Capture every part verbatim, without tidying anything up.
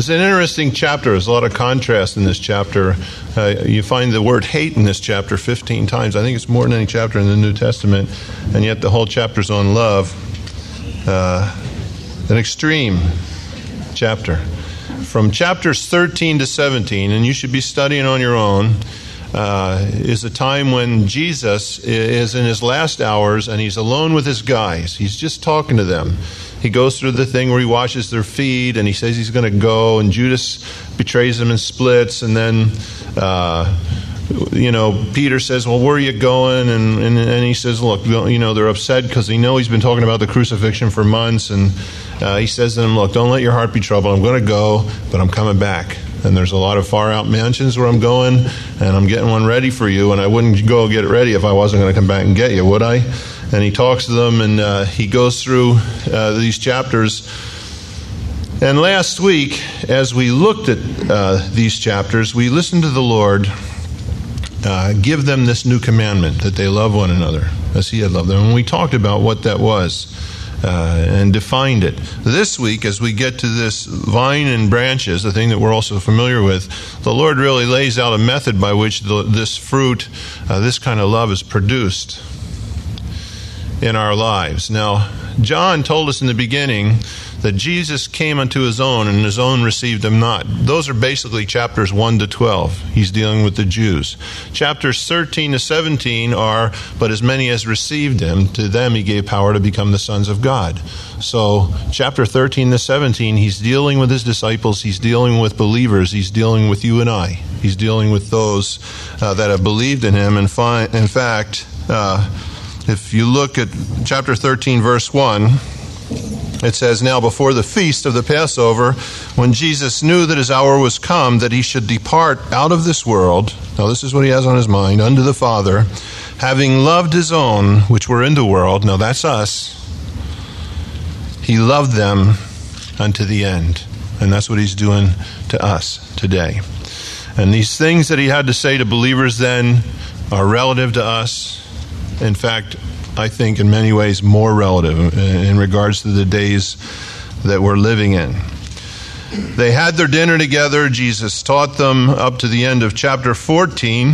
It's an interesting chapter. There's a lot of contrast in this chapter. Uh, you find the word hate in this chapter fifteen times. I think it's more than any chapter in the New Testament, and yet the whole chapter's on love. Uh, an extreme chapter. From chapters thirteen to seventeen, and you should be studying on your own, uh, is a time when Jesus is in his last hours and he's alone with his guys. He's just talking to them. He goes through the thing where he washes their feet and he says he's going to go, and Judas betrays him and splits, and then uh, you know, Peter says, well, where are you going? And, and, and he says, look, you know, they're upset because they know he's been talking about the crucifixion for months, and uh, he says to them, look, don't let your heart be troubled. I'm going to go, but I'm coming back. And there's a lot of far-out mansions where I'm going, and I'm getting one ready for you, and I wouldn't go get it ready if I wasn't going to come back and get you, would I? And he talks to them, and uh, he goes through uh, these chapters. And last week, as we looked at uh, these chapters, we listened to the Lord uh, give them this new commandment, that they love one another as he had loved them. And we talked about what that was uh, and defined it. This week, as we get to this vine and branches, the thing that we're also familiar with, the Lord really lays out a method by which the, this fruit, uh, this kind of love is produced in our lives. Now, John told us in the beginning that Jesus came unto his own, and his own received him not. Those are basically chapters one to twelve. He's dealing with the Jews. Chapters thirteen to seventeen are, but as many as received him, to them he gave power to become the sons of God. So, chapter thirteen to seventeen, he's dealing with his disciples, he's dealing with believers, he's dealing with you and I. He's dealing with those uh, that have believed in him. And fi- in fact, uh, if you look at chapter thirteen, verse one, it says, now before the feast of the Passover, when Jesus knew that his hour was come, that he should depart out of this world, now this is what he has on his mind, unto the Father, having loved his own, which were in the world, now that's us, he loved them unto the end. And that's what he's doing to us today. And these things that he had to say to believers then are relative to us. In fact, I think in many ways more relative in regards to the days that we're living in. They had their dinner together. Jesus taught them up to the end of chapter fourteen.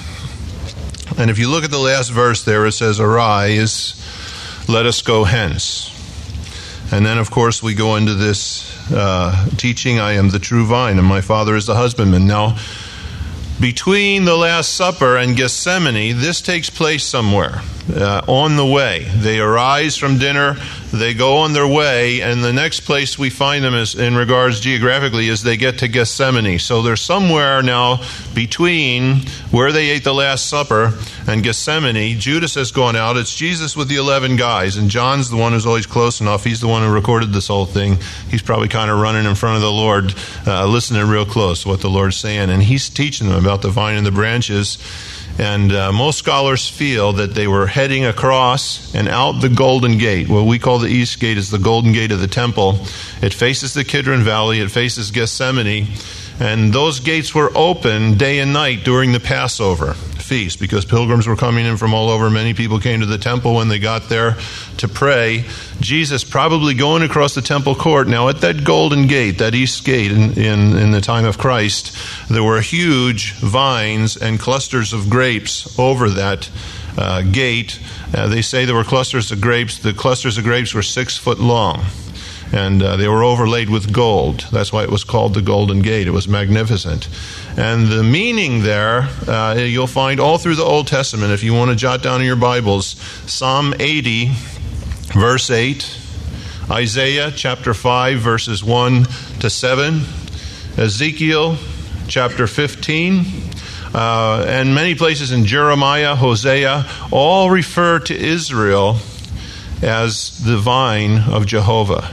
And if you look at the last verse there, it says, arise, let us go hence. And then, of course, we go into this uh, teaching, I am the true vine, and my Father is the husbandman. Now, between the Last Supper and Gethsemane, this takes place somewhere uh, on the way. They arise from dinner, they go on their way, and the next place we find them is, in regards geographically, is they get to Gethsemane. So they're somewhere now between where they ate the Last Supper and Gethsemane. Judas has gone out. It's Jesus with the eleven guys, and John's the one who's always close enough. He's the one who recorded this whole thing. He's probably kind of running in front of the Lord, uh, listening real close to what the Lord's saying, and he's teaching them about the vine and the branches. And uh, most scholars feel that they were heading across and out the Golden Gate. What we call the East Gate is the Golden Gate of the temple. It faces the Kidron Valley. It faces Gethsemane. And those gates were open day and night during the Passover feast because pilgrims were coming in from all over. Many people came to the temple when they got there to pray. Jesus probably going across the temple court. Now at that Golden Gate, that East Gate in, in, in the time of Christ, there were huge vines and clusters of grapes over that uh, gate. Uh, they say there were clusters of grapes. The clusters of grapes were six foot long. And uh, they were overlaid with gold. That's why it was called the Golden Gate. It was magnificent. And the meaning there, uh, you'll find all through the Old Testament. If you want to jot down in your Bibles, Psalm eighty, verse eight, Isaiah chapter five, verses one to seven, Ezekiel chapter fifteen, uh, and many places in Jeremiah, Hosea, all refer to Israel as the vine of Jehovah.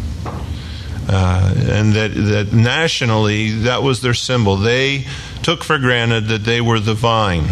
Uh, and that, that nationally, that was their symbol. They took for granted that they were the vine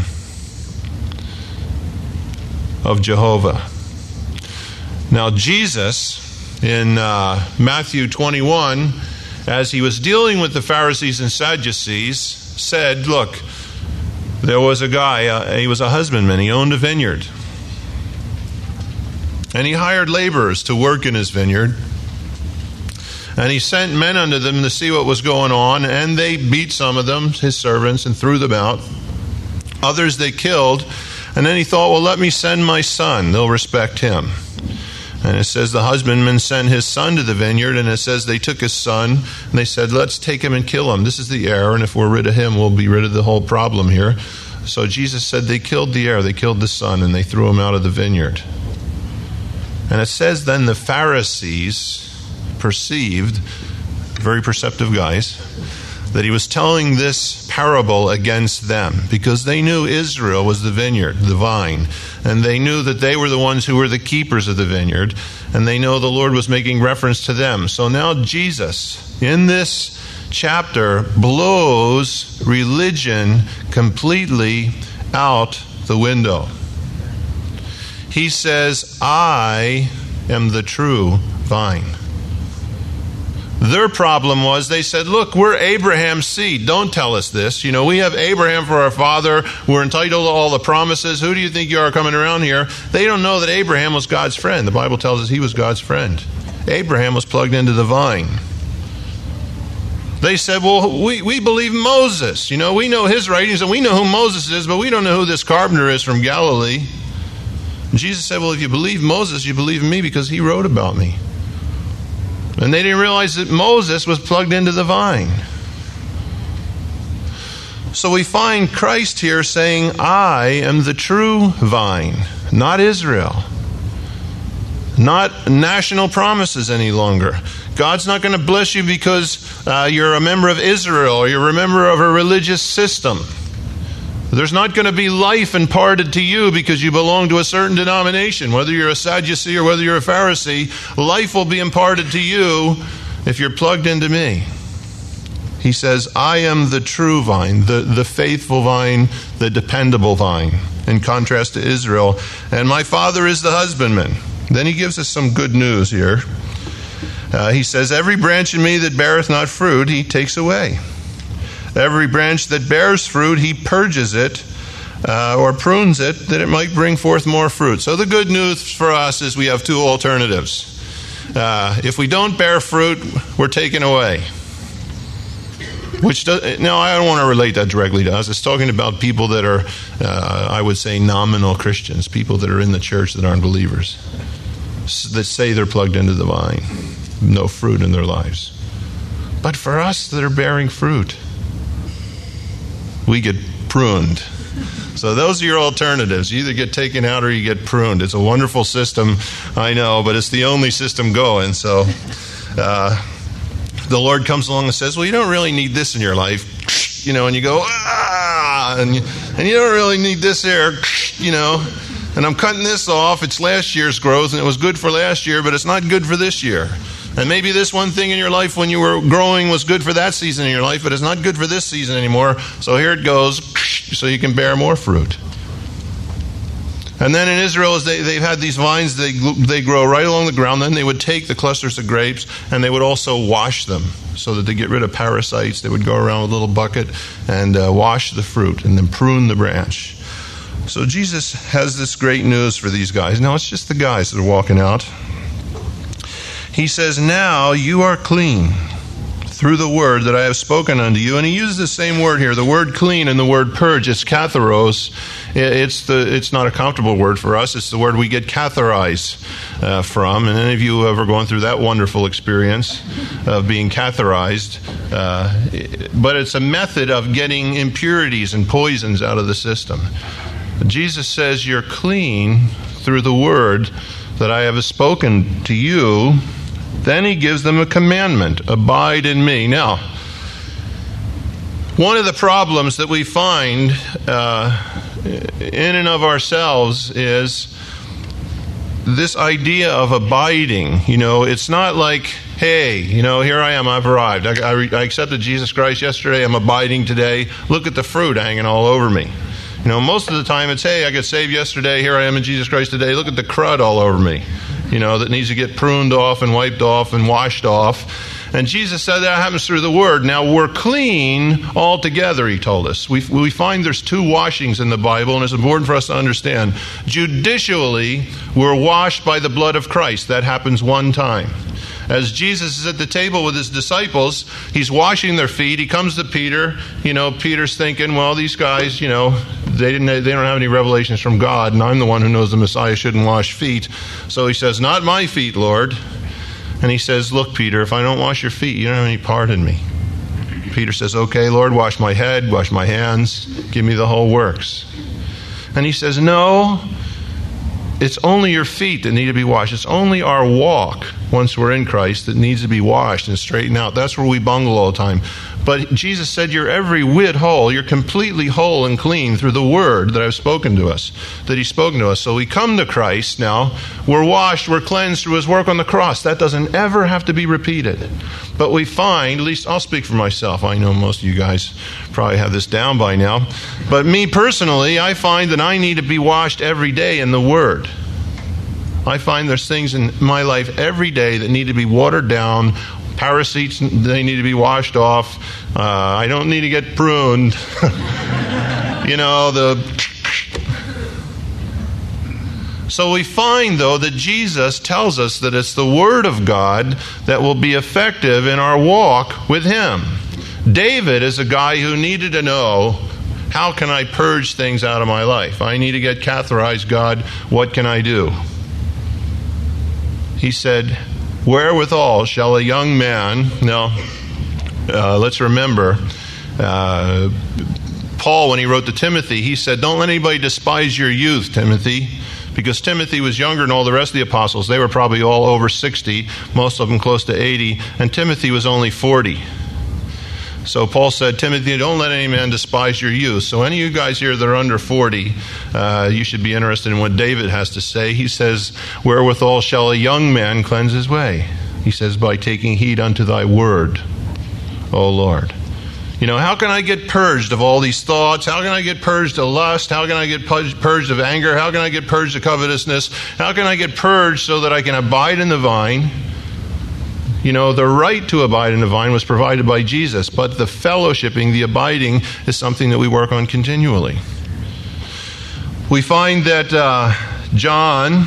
of Jehovah. Now, Jesus, in uh, Matthew twenty-one, as he was dealing with the Pharisees and Sadducees, said, look, there was a guy, uh, he was a husbandman, he owned a vineyard. And he hired laborers to work in his vineyard. And he sent men unto them to see what was going on, and they beat some of them, his servants, and threw them out. Others they killed. And then he thought, well, let me send my son. They'll respect him. And it says the husbandman sent his son to the vineyard, and it says they took his son, and they said, let's take him and kill him. This is the heir, and if we're rid of him, we'll be rid of the whole problem here. So Jesus said they killed the heir, they killed the son, and they threw him out of the vineyard. And it says then the Pharisees perceived, very perceptive guys, that he was telling this parable against them because they knew Israel was the vineyard, the vine, and they knew that they were the ones who were the keepers of the vineyard, and they know the Lord was making reference to them. So now Jesus, in this chapter, blows religion completely out the window. He says, I am the true vine. Their problem was they said, look, we're Abraham's seed. Don't tell us this. You know, we have Abraham for our father. We're entitled to all the promises. Who do you think you are coming around here? They don't know that Abraham was God's friend. The Bible tells us he was God's friend. Abraham was plugged into the vine. They said, well, we, we believe Moses. You know, we know his writings and we know who Moses is, but we don't know who this carpenter is from Galilee. And Jesus said, well, if you believe Moses, you believe in me because he wrote about me. And they didn't realize that Moses was plugged into the vine. So we find Christ here saying, I am the true vine, not Israel. Not national promises any longer. God's not going to bless you because uh, you're a member of Israel or you're a member of a religious system. There's not going to be life imparted to you because you belong to a certain denomination. Whether you're a Sadducee or whether you're a Pharisee, life will be imparted to you if you're plugged into me. He says, I am the true vine, the, the faithful vine, the dependable vine, in contrast to Israel. And my Father is the husbandman. Then he gives us some good news here. Uh, he says, every branch in me that beareth not fruit, he takes away. Every branch that bears fruit, he purges it uh, or prunes it that it might bring forth more fruit. So the good news for us is we have two alternatives. Uh, if we don't bear fruit, we're taken away. Which does, now, I don't want to relate that directly to us. It's talking about people that are, uh, I would say, nominal Christians, people that are in the church that aren't believers, that say they're plugged into the vine, no fruit in their lives. But for us that are bearing fruit, we get pruned. So those are your alternatives. You either get taken out or you get pruned. It's a wonderful system, I know, but it's the only system going. So uh, the Lord comes along and says, well, you don't really need this in your life. You know, and you go, ah, and you, and you don't really need this here, you know, and I'm cutting this off. It's last year's growth, and it was good for last year, but it's not good for this year. And maybe this one thing in your life when you were growing was good for that season in your life, but it's not good for this season anymore. So here it goes, so you can bear more fruit. And then in Israel, as they, they've had these vines, they, they grow right along the ground. Then they would take the clusters of grapes, and they would also wash them so that they get rid of parasites. They would go around with a little bucket and uh, wash the fruit and then prune the branch. So Jesus has this great news for these guys. Now, it's just the guys that are walking out. He says, now you are clean through the word that I have spoken unto you. And he uses the same word here, the word clean and the word purge. It's katharos. It's the it's not a comfortable word for us. It's the word we get catharize uh, from. And any of you who have ever gone through that wonderful experience of being catharized. Uh, but it's a method of getting impurities and poisons out of the system. Jesus says you're clean through the word that I have spoken to you. Then he gives them a commandment, abide in me. Now, one of the problems that we find uh, in and of ourselves is this idea of abiding. You know, it's not like, hey, you know, here I am, I've arrived. I, I, I accepted Jesus Christ yesterday, I'm abiding today. Look at the fruit hanging all over me. You know, most of the time it's, hey, I got saved yesterday, here I am in Jesus Christ today. Look at the crud all over me. You know, that needs to get pruned off and wiped off and washed off. And Jesus said that happens through the word. Now, we're clean altogether, he told us. We, we find there's two washings in the Bible, and it's important for us to understand. Judicially, we're washed by the blood of Christ. That happens one time. As Jesus is at the table with his disciples, he's washing their feet. He comes to Peter. You know, Peter's thinking, well, these guys, you know, they didn't. They don't have any revelations from God, and I'm the one who knows the Messiah shouldn't wash feet. So he says, not my feet, Lord. And he says, look, Peter, if I don't wash your feet, you don't have any part in me. Peter says, okay, Lord, wash my head, wash my hands, give me the whole works. And he says, no, it's only your feet that need to be washed. It's only our walk, once we're in Christ, that needs to be washed and straightened out. That's where we bungle all the time. But Jesus said, you're every whit whole. You're completely whole and clean through the word that I've spoken to us, that he's spoken to us. So we come to Christ now. We're washed, we're cleansed through his work on the cross. That doesn't ever have to be repeated. But we find, at least I'll speak for myself. I know most of you guys probably have this down by now. But me personally, I find that I need to be washed every day in the word. I find there's things in my life every day that need to be watered down. Parasites, they need to be washed off. Uh, I don't need to get pruned. you know, the... So we find, though, that Jesus tells us that it's the Word of God that will be effective in our walk with him. David is a guy who needed to know, how can I purge things out of my life? I need to get catheterized, God. What can I do? He said, wherewithal shall a young man... Now, uh, let's remember, uh, Paul, when he wrote to Timothy, he said, don't let anybody despise your youth, Timothy, because Timothy was younger than all the rest of the apostles. They were probably all over sixty, most of them close to eighty, and Timothy was only forty. So Paul said, Timothy, don't let any man despise your youth. So any of you guys here that are under forty, uh, you should be interested in what David has to say. He says, wherewithal shall a young man cleanse his way? He says, by taking heed unto thy word, O Lord. You know, how can I get purged of all these thoughts? How can I get purged of lust? How can I get purged of anger? How can I get purged of covetousness? How can I get purged so that I can abide in the vine? You know, the right to abide in the vine was provided by Jesus, but the fellowshipping, the abiding, is something that we work on continually. We find that uh, John,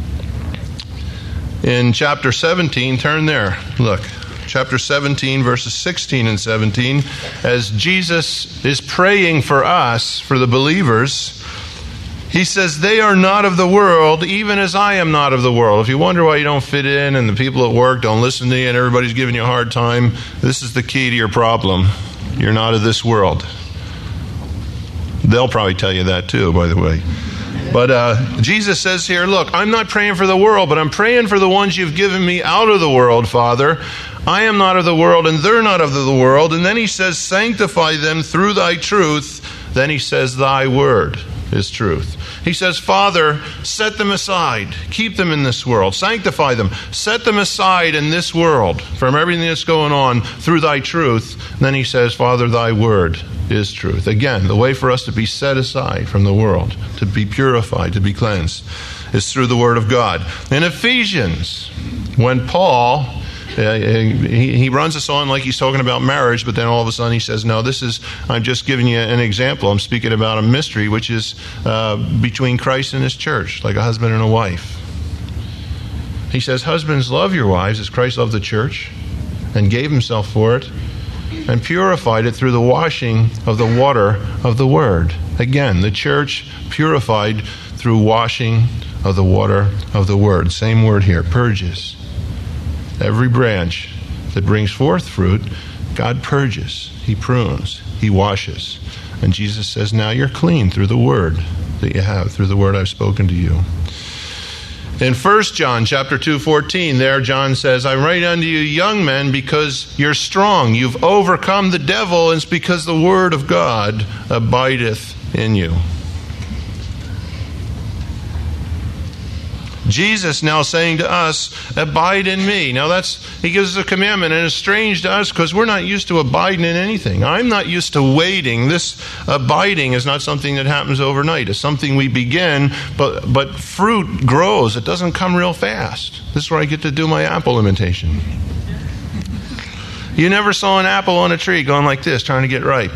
in chapter seventeen, turn there, look, chapter seventeen, verses sixteen and seventeen, as Jesus is praying for us, for the believers, he says, they are not of the world, even as I am not of the world. If you wonder why you don't fit in and the people at work don't listen to you and everybody's giving you a hard time, this is the key to your problem. You're not of this world. They'll probably tell you that too, by the way. But uh, Jesus says here, look, I'm not praying for the world, but I'm praying for the ones you've given me out of the world, Father. I am not of the world, and they're not of the world. And then he says, sanctify them through thy truth. Then he says, thy word is truth. He says, Father, set them aside. Keep them in this world. Sanctify them. Set them aside in this world from everything that's going on through thy truth. And then he says, Father, thy word is truth. Again, the way for us to be set aside from the world, to be purified, to be cleansed, is through the word of God. In Ephesians, when Paul... Uh, he, he runs us on like he's talking about marriage, but then all of a sudden he says, no, this is, I'm just giving you an example. I'm speaking about a mystery, which is uh, between Christ and his church, like a husband and a wife. He says, husbands, love your wives as Christ loved the church and gave himself for it and purified it through the washing of the water of the word. Again, the church purified through washing of the water of the word. Same word here, purges. Every branch that brings forth fruit, God purges, he prunes, he washes. And Jesus says, now you're clean through the word that you have, through the word I've spoken to you. In First John chapter two, fourteen, there John says, I write unto you, young men, because you're strong. You've overcome the devil, and it's because the word of God abideth in you. Jesus now saying to us, abide in me. Now that's, he gives us a commandment, and it's strange to us because we're not used to abiding in anything. I'm not used to waiting. This abiding is not something that happens overnight. It's something we begin, but, but fruit grows. It doesn't come real fast. This is where I get to do my apple imitation. You never saw an apple on a tree going like this, trying to get ripe.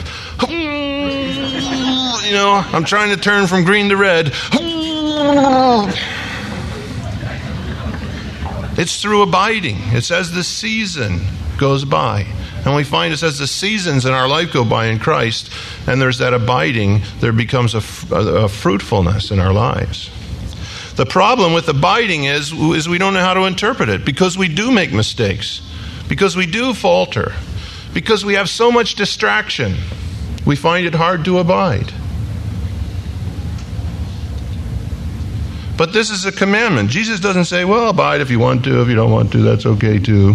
You know, I'm trying to turn from green to red. It's through abiding. It says the season goes by. And we find it says the seasons in our life go by in Christ, and there's that abiding. There becomes a, a, a fruitfulness in our lives. The problem with abiding is, is we don't know how to interpret it, because we do make mistakes, because we do falter, because we have so much distraction. We find it hard to abide. But this is a commandment. Jesus doesn't say, well, abide if you want to. If you don't want to, that's okay too.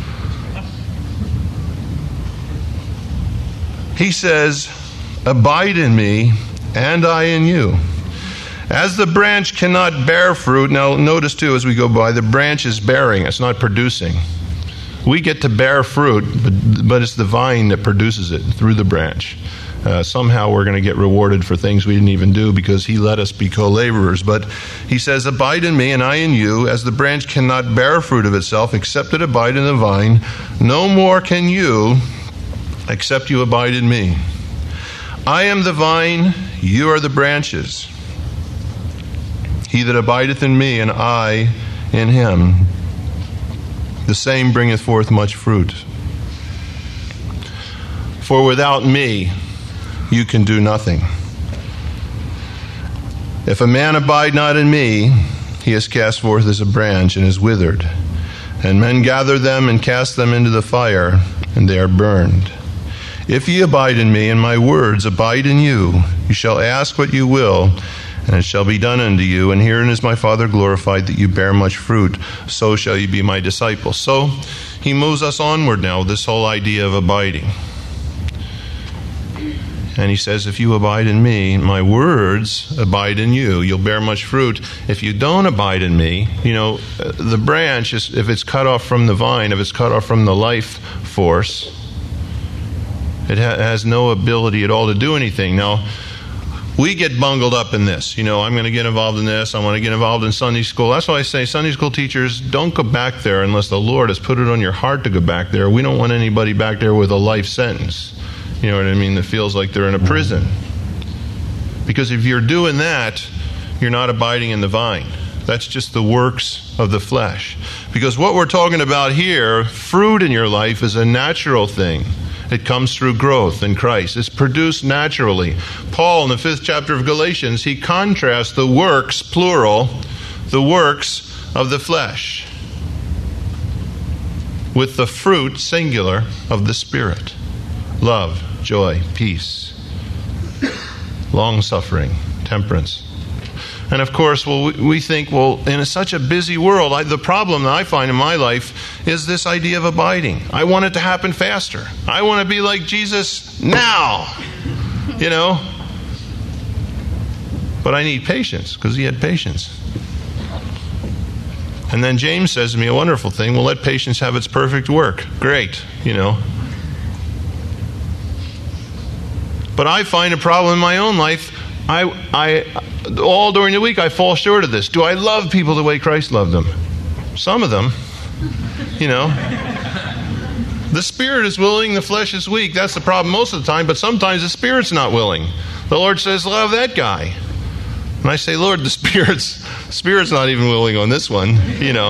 He says, abide in me, and I in you. As the branch cannot bear fruit, now notice too as we go by, the branch is bearing, it's not producing. We get to bear fruit, but, but it's the vine that produces it through the branch. Uh, somehow we're going to get rewarded for things we didn't even do because he let us be co-laborers. But he says, abide in me and I in you, as the branch cannot bear fruit of itself except it abide in the vine, no more can you except you abide in me. I am the vine, you are the branches. He that abideth in me and I in him, the same bringeth forth much fruit. For without me you can do nothing. If a man abide not in me, he is cast forth as a branch and is withered. And men gather them and cast them into the fire, and they are burned. If ye abide in me, and my words abide in you, you shall ask what you will, and it shall be done unto you. And herein is my Father glorified, that you bear much fruit. So shall you be my disciples. So he moves us onward now, this whole idea of abiding. And he says, if you abide in me, my words abide in you. You'll bear much fruit. If you don't abide in me, you know, the branch, is, if it's cut off from the vine, if it's cut off from the life force, it ha- has no ability at all to do anything. Now, we get bungled up in this. You know, I'm going to get involved in this. I want to get involved in Sunday school. That's why I say, Sunday school teachers, don't go back there unless the Lord has put it on your heart to go back there. We don't want anybody back there with a life sentence. You know what I mean? That feels like they're in a prison. Because if you're doing that, you're not abiding in the vine. That's just the works of the flesh. Because what we're talking about here, fruit in your life, is a natural thing. It comes through growth in Christ. It's produced naturally. Paul, in the fifth chapter of Galatians, he contrasts the works, plural, the works of the flesh, with the fruit, singular, of the Spirit. Love, joy, peace, long-suffering, temperance. And of course, well, we think, well, in such a busy world, I, the problem that I find in my life is this idea of abiding. I want it to happen faster. I want to be like Jesus now, you know. But I need patience, because he had patience. And then James says to me a wonderful thing, well, let patience have its perfect work. Great, you know. But I find a problem in my own life. I, I, all during the week, I fall short of this. Do I love people the way Christ loved them? Some of them, you know. The spirit is willing, the flesh is weak. That's the problem most of the time, but sometimes the spirit's not willing. The Lord says, love that guy. And I say, Lord, the spirit's, the spirit's not even willing on this one, you know.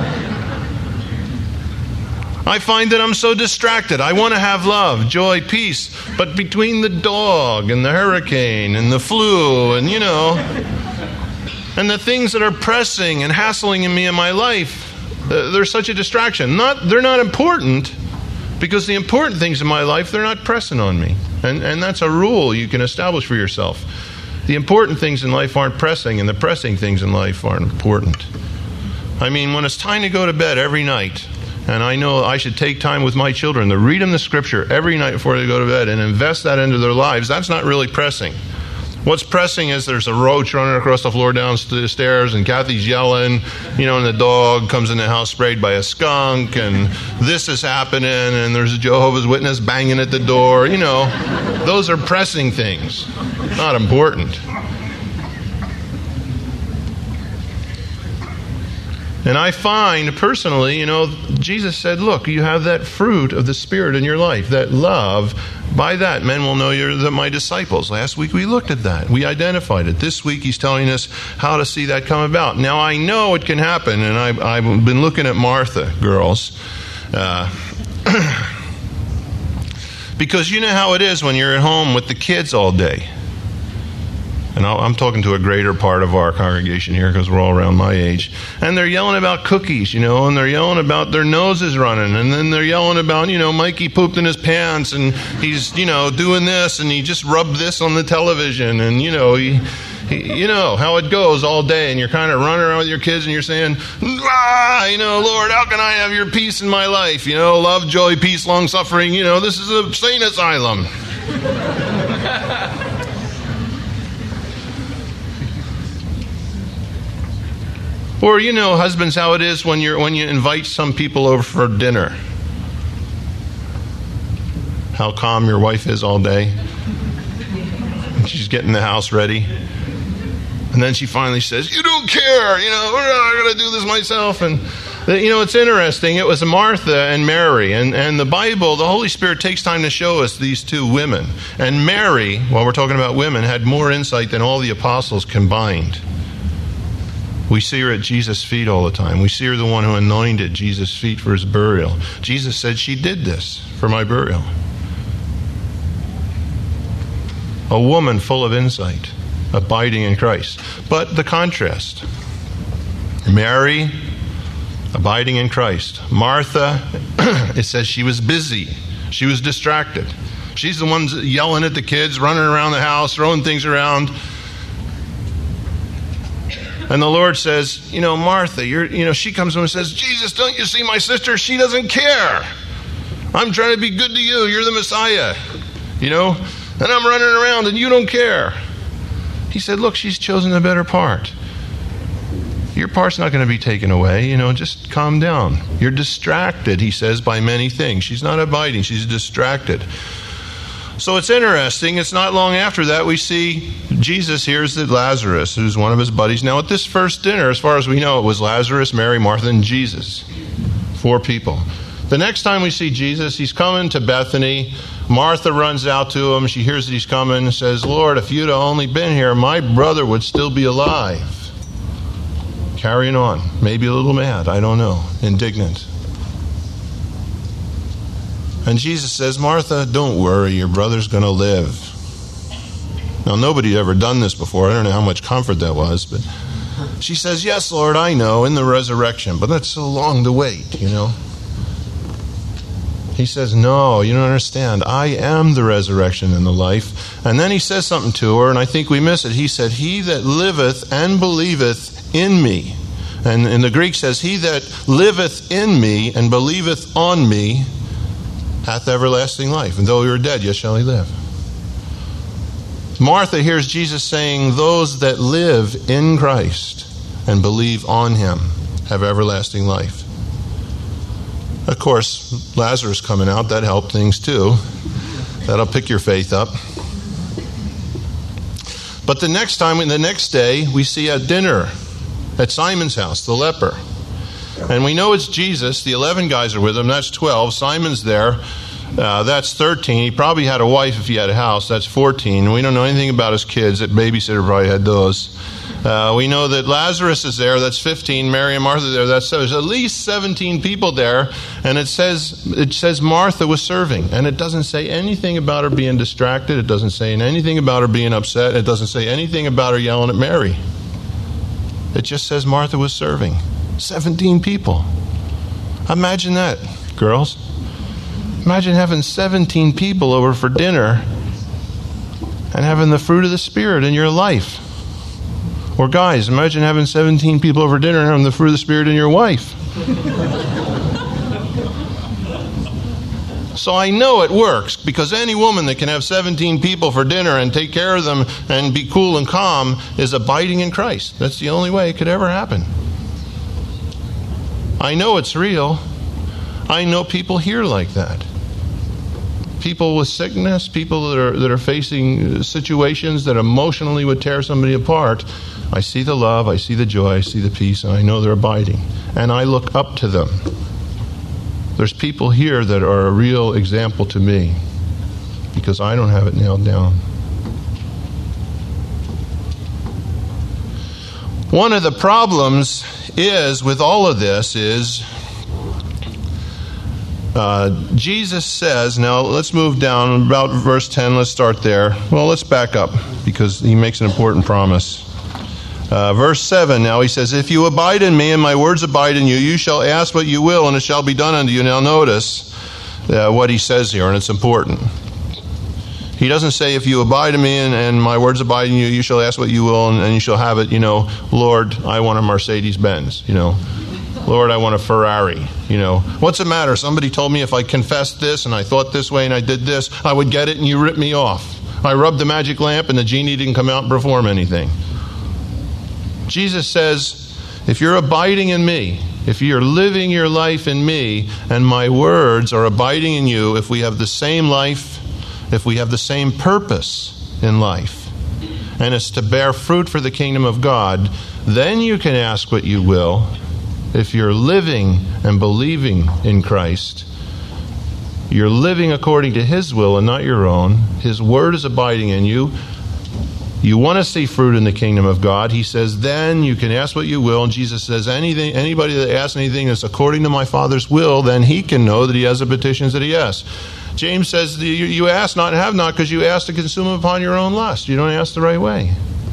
I find that I'm so distracted. I want to have love, joy, peace. But between the dog and the hurricane and the flu and, you know, and the things that are pressing and hassling in me in my life, uh, they're such a distraction. Not, they're not important, because the important things in my life, they're not pressing on me. And, and that's a rule you can establish for yourself. The important things in life aren't pressing, and the pressing things in life aren't important. I mean, when it's time to go to bed every night, and I know I should take time with my children to read them the scripture every night before they go to bed and invest that into their lives, that's not really pressing. What's pressing is there's a roach running across the floor downstairs, and Kathy's yelling, you know, and the dog comes in the house sprayed by a skunk, and this is happening, and there's a Jehovah's Witness banging at the door. You know, those are pressing things, not important. And I find personally, you know, Jesus said, look, you have that fruit of the Spirit in your life, that love. By that, men will know you're the, my disciples. Last week we looked at that. We identified it. This week he's telling us how to see that come about. Now I know it can happen, and I've, I've been looking at Martha, girls. Uh, because you know how it is when you're at home with the kids all day. And I'm talking to a greater part of our congregation here because we're all around my age. And they're yelling about cookies, you know, and they're yelling about their noses running. And then they're yelling about, you know, Mikey pooped in his pants and he's, you know, doing this and he just rubbed this on the television. And, you know, he, he, you know how it goes all day. And you're kind of running around with your kids and you're saying, ah, you know, Lord, how can I have your peace in my life? You know, love, joy, peace, long suffering. You know, this is a sane asylum. Or, you know, husbands, how it is when you're when you invite some people over for dinner. How calm your wife is all day. She's getting the house ready. And then she finally says, you don't care, you know, I'm going to do this myself. And, you know, it's interesting. It was Martha and Mary. And, and the Bible, the Holy Spirit takes time to show us these two women. And Mary, while we're talking about women, had more insight than all the apostles combined. We see her at Jesus' feet all the time. We see her the one who anointed Jesus' feet for his burial. Jesus said, she did this for my burial. A woman full of insight, abiding in Christ. But the contrast. Mary, abiding in Christ. Martha, it says she was busy. She was distracted. She's the one yelling at the kids, running around the house, throwing things around. And the Lord says, you know, Martha, you're, you know, she comes to him and says, Jesus, don't you see my sister? She doesn't care. I'm trying to be good to you. You're the Messiah, you know, and I'm running around and you don't care. He said, look, she's chosen the better part. Your part's not going to be taken away. You know, just calm down. You're distracted, he says, by many things. She's not abiding. She's distracted. So it's interesting. It's not long after that we see Jesus hears that Lazarus, who's one of his buddies. Now at this first dinner, as far as we know, it was Lazarus, Mary, Martha, and Jesus. Four people. The next time we see Jesus, he's coming to Bethany. Martha runs out to him. She hears that he's coming and says, Lord, if you'd have only been here, my brother would still be alive. Carrying on. Maybe a little mad. I don't know. Indignant. And Jesus says, Martha, don't worry, your brother's going to live. Now, nobody had ever done this before. I don't know how much comfort that was, but she says, yes, Lord, I know, in the resurrection, but that's so long to wait, you know. He says, no, you don't understand. I am the resurrection and the life. And then he says something to her, and I think we miss it. He said, he that liveth and believeth in me. And in the Greek says, he that liveth in me and believeth on me hath everlasting life. And though we were dead, yet shall he live. Martha hears Jesus saying, those that live in Christ and believe on him have everlasting life. Of course, Lazarus coming out, that helped things too. That'll pick your faith up. But the next time, the next day, we see a dinner at Simon's house, the leper. And we know it's Jesus. The eleven guys are with him. That's twelve. Simon's there. Uh, that's thirteen. He probably had a wife if he had a house. That's fourteen. We don't know anything about his kids. That babysitter probably had those. Uh, we know that Lazarus is there. That's fifteen. Mary and Martha there. That's seven. There's at least seventeen people there. And it says it says Martha was serving. And it doesn't say anything about her being distracted. It doesn't say anything about her being upset. It doesn't say anything about her yelling at Mary. It just says Martha was serving. seventeen people. Imagine that, girls. Imagine having seventeen people over for dinner and having the fruit of the Spirit in your life. Or guys, imagine having seventeen people over dinner and having the fruit of the Spirit in your wife. So I know it works, because any woman that can have seventeen people for dinner and take care of them and be cool and calm is abiding in Christ. That's the only way it could ever happen. I know it's real. I know people here like that. people with sickness, people that are that are facing situations that emotionally would tear somebody apart. I see the love, I see the joy, I see the peace, and I know they're abiding. And I look up to them. There's people here that are a real example to me because I don't have it nailed down. One of the problems is with all of this is uh, Jesus says, now let's move down about verse ten, let's start there. Well, let's back up because he makes an important promise. Uh, verse seven, now he says, if you abide in me and my words abide in you, you shall ask what you will and it shall be done unto you. Now notice uh, what he says here, and it's important. He doesn't say, if you abide in me and, and my words abide in you, you shall ask what you will and, and you shall have it. You know, Lord, I want a Mercedes-Benz. You know, Lord, I want a Ferrari. You know, what's the matter? Somebody told me if I confessed this and I thought this way and I did this, I would get it and you ripped me off. I rubbed the magic lamp and the genie didn't come out and perform anything. Jesus says, if you're abiding in me, if you're living your life in me and my words are abiding in you, if we have the same life, if we have the same purpose in life, and it's to bear fruit for the kingdom of God, then you can ask what you will. If you're living and believing in Christ, you're living according to His will and not your own. His word is abiding in you. You want to see fruit in the kingdom of God. He says, then you can ask what you will. And Jesus says, anything, anybody that asks anything that's according to my Father's will, then he can know that he has the petitions that he asks. James says, you ask not and have not because you ask to consume upon your own lust. You don't ask the right way.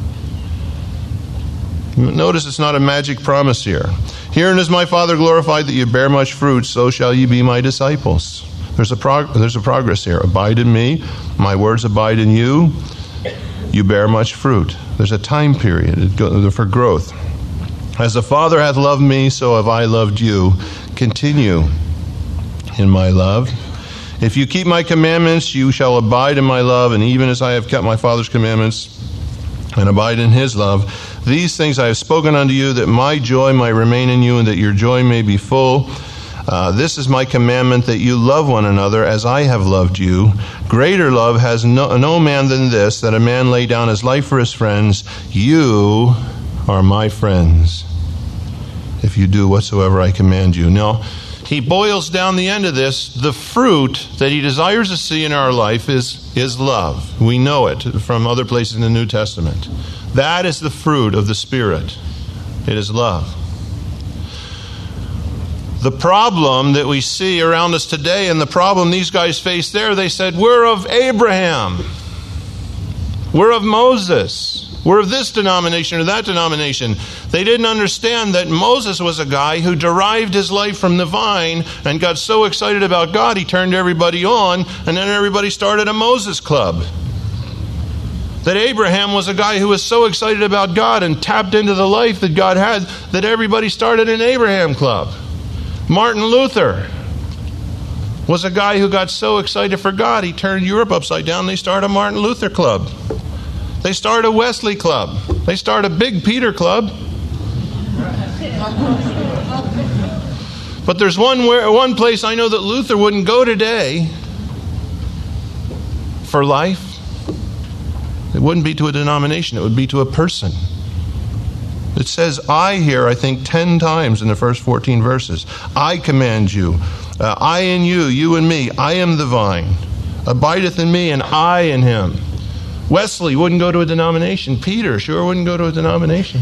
Notice it's not a magic promise here. Herein is my Father glorified that you bear much fruit, so shall you be my disciples. There's a, prog- there's a progress here. Abide in me, my words abide in you, you bear much fruit. There's a time period for growth. As the Father hath loved me, so have I loved you. Continue in my love. If you keep my commandments, you shall abide in my love, and even as I have kept my Father's commandments and abide in his love, these things I have spoken unto you, that my joy might remain in you, and that your joy may be full. Uh, this is my commandment, that you love one another as I have loved you. Greater love has no, no man than this, that a man lay down his life for his friends. You are my friends, if you do whatsoever I command you. Now, he boils down the end of this. The fruit that he desires to see in our life is, is love. We know it from other places in the New Testament. That is the fruit of the Spirit. It is love. The problem that we see around us today, and the problem these guys faced there, they said, we're of Abraham. We're of Moses. We're of this denomination or that denomination. They didn't understand that Moses was a guy who derived his life from the vine and got so excited about God, he turned everybody on, and then everybody started a Moses club. That Abraham was a guy who was so excited about God and tapped into the life that God had that everybody started an Abraham club. Martin Luther was a guy who got so excited for God, he turned Europe upside down. They started a Martin Luther club. They started a Wesley club. They started a Big Peter club. But there's one where one place I know that Luther wouldn't go today for life. It wouldn't be to a denomination. It would be to a person. It says I here, I think, ten times in the first fourteen verses. I command you. Uh, I in you, you in me. I am the vine. Abideth in me, and I in him. Wesley wouldn't go to a denomination. Peter sure wouldn't go to a denomination.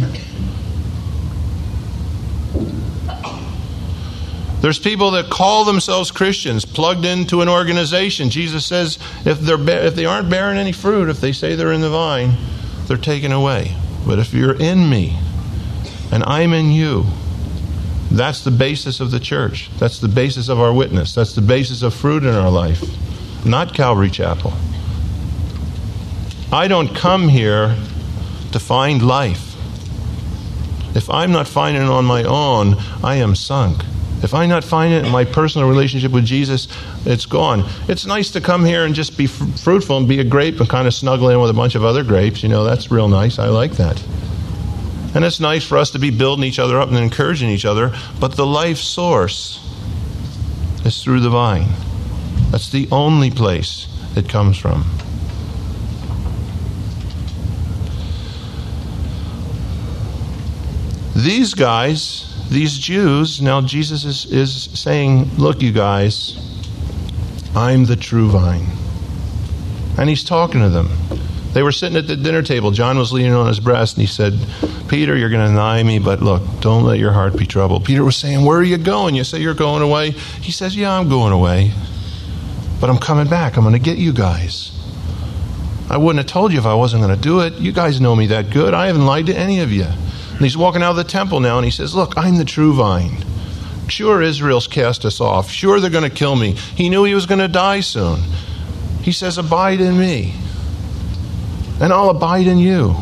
There's people that call themselves Christians, plugged into an organization. Jesus says if they're if they aren't bearing any fruit, if they say they're in the vine, they're taken away. But if you're in me and I'm in you, that's the basis of the church. That's the basis of our witness. That's the basis of fruit in our life, not Calvary Chapel. I don't come here to find life. If I'm not finding it on my own, I am sunk. If I'm not finding it in my personal relationship with Jesus, it's gone. It's nice to come here and just be fr- fruitful and be a grape and kind of snuggle in with a bunch of other grapes. You know, that's real nice. I like that. And it's nice for us to be building each other up and encouraging each other. But the life source is through the vine. That's the only place it comes from. These guys, these Jews, now Jesus is, is saying, look, you guys, I'm the true vine. And he's talking to them. They were sitting at the dinner table. John was leaning on his breast, and he said, Peter, you're going to deny me, but look, don't let your heart be troubled. Peter was saying, where are you going? You say you're going away. He says, yeah, I'm going away, but I'm coming back. I'm going to get you guys. I wouldn't have told you if I wasn't going to do it. You guys know me that good. I haven't lied to any of you. And he's walking out of the temple now, and he says, look, I'm the true vine. Sure, Israel's cast us off. Sure, they're going to kill me. He knew he was going to die soon. He says, abide in me, and I'll abide in you.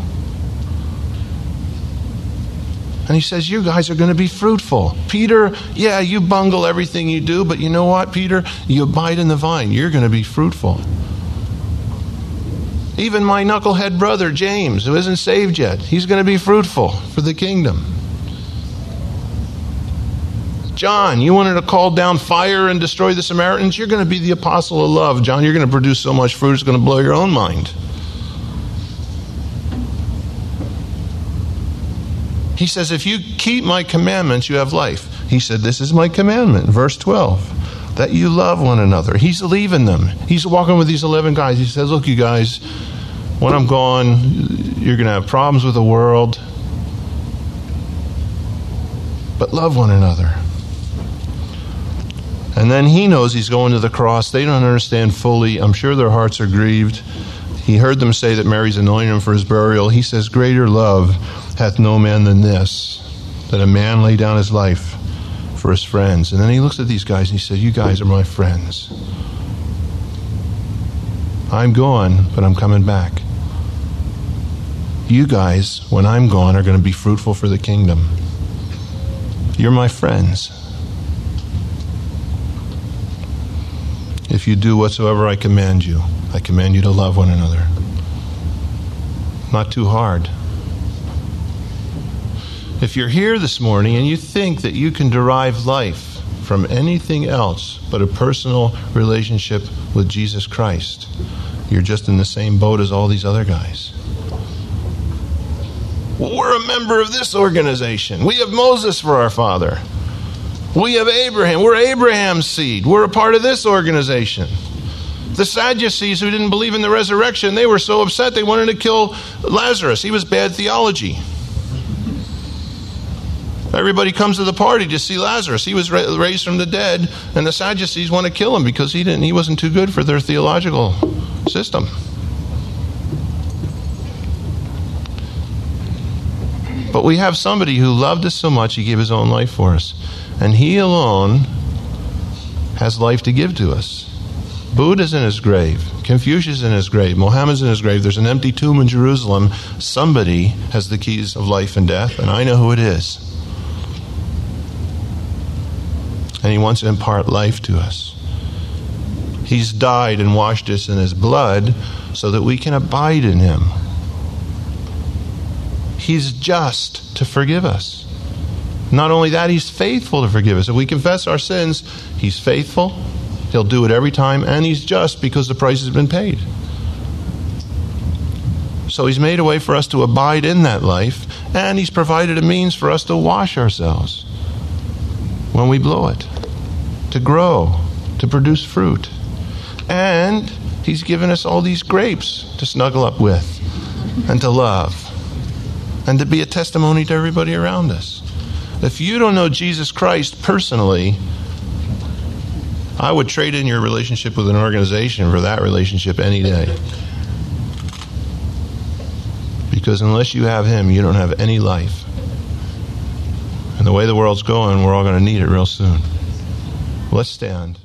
And he says, you guys are going to be fruitful. Peter, yeah, you bungle everything you do, but you know what, Peter? You abide in the vine. You're going to be fruitful. Even my knucklehead brother, James, who isn't saved yet, he's going to be fruitful for the kingdom. John, you wanted to call down fire and destroy the Samaritans? You're going to be the apostle of love. John, you're going to produce so much fruit, it's going to blow your own mind. He says, if you keep my commandments, you have life. He said, this is my commandment, verse twelve, that you love one another. He's leaving them. He's walking with these eleven guys. He says, look, you guys, when I'm gone, you're going to have problems with the world, but love one another. And then he knows he's going to the cross. They don't understand fully. I'm sure their hearts are grieved. He heard them say that Mary's anointing him for his burial. He says, greater love hath no man than this, that a man lay down his life for his friends. And then he looks at these guys and he said, you guys are my friends. I'm gone, but I'm coming back. You guys, when I'm gone, are going to be fruitful for the kingdom. You're my friends. If you do whatsoever I command you, I command you to love one another. Not too hard. If you're here this morning and you think that you can derive life from anything else but a personal relationship with Jesus Christ, you're just in the same boat as all these other guys. Well, we're a member of this organization. We have Moses for our father. We have Abraham. We're Abraham's seed. We're a part of this organization. The Sadducees, who didn't believe in the resurrection, they were so upset they wanted to kill Lazarus. He was bad theology. Everybody comes to the party to see Lazarus. He was raised from the dead, and the Sadducees want to kill him because he didn't. He wasn't too good for their theological system. But we have somebody who loved us so much he gave his own life for us. And he alone has life to give to us. Buddha's in his grave. Confucius in his grave. Mohammed's in his grave. There's an empty tomb in Jerusalem. Somebody has the keys of life and death, and I know who it is. And he wants to impart life to us. He's died and washed us in his blood so that we can abide in him. He's just to forgive us. Not only that, he's faithful to forgive us. If we confess our sins, he's faithful. He'll do it every time. And he's just because the price has been paid. So he's made a way for us to abide in that life. And he's provided a means for us to wash ourselves when we blow it. To grow. To produce fruit. And he's given us all these grapes to snuggle up with. And to love. And to be a testimony to everybody around us. If you don't know Jesus Christ personally, I would trade in your relationship with an organization for that relationship any day. Because unless you have him, you don't have any life. And the way the world's going, we're all going to need it real soon. Let's stand.